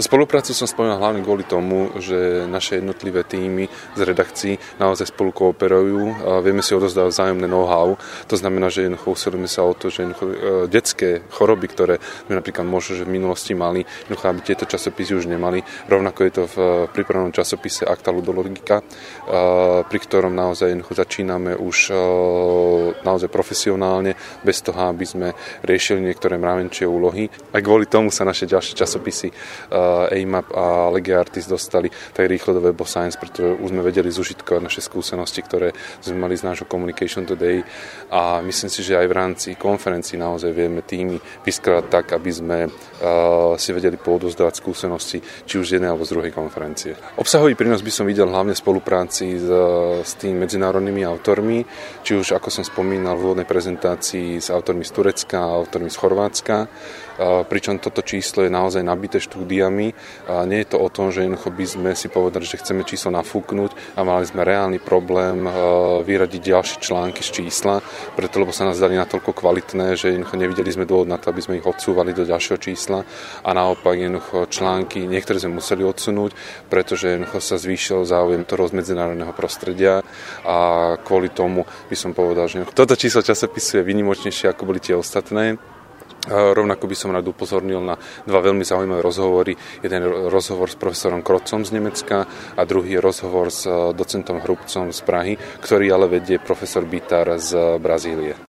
Spoluprácu som spomínal hlavne kvôli tomu, že naše jednotlivé tímy z redakcií naozaj spolu kooperujú. Vieme si odozdávať vzájomné know-how. To znamená, že usilujeme sa o to, že detské choroby, ktoré sme napríklad možno, že v minulosti mali, aby tieto časopisy už nemali. Rovnako je to v prípravnom časopise Acta Ludologika, pri ktorom naozaj začíname už naozaj profesionálne, bez toho, aby sme riešili niektoré mravenčie úlohy. A kvôli tomu sa naše ďalšie časopisy AMAP a Legia Artis dostali tak rýchlo do Web of Science, pretože už sme vedeli zužitkovať naše skúsenosti, ktoré sme mali z nášho Communication Today, a myslím si, že aj v rámci konferencií naozaj vieme týmy vyskladať tak, aby sme si vedeli poodozdávať skúsenosti či už z jednej alebo z druhej konferencie. Obsahový prínos by som videl hlavne v spolupráci s tými medzinárodnými autormi, či už, ako som spomínal v úvodnej prezentácii, s autormi z Turecka a autormi z Chorvátska, pričom toto číslo je naozaj nabité štúdiami. Nie je to o tom, že jednoducho by sme si povedali, že chceme číslo nafúknuť, a mali sme reálny problém vyradiť ďalšie články z čísla, preto lebo sa nás zdali natoľko kvalitné, že jednoducho nevideli sme dôvod na to, aby sme ich odsúvali do ďalšieho čísla, a naopak jednoducho články niektoré sme museli odsunúť, pretože jednoducho sa zvýšil záujem toho z medzinárodného prostredia, a kvôli tomu by som povedal, že toto číslo časopisu je výnimočnejšie, ako boli tie ostatné. Rovnako by som rád upozornil na dva veľmi zaujímavé rozhovory. Jeden rozhovor s profesorom Krocom z Nemecka a druhý rozhovor s docentom Hrubcom z Prahy, ktorý ale vedie profesor Bitar z Brazílie.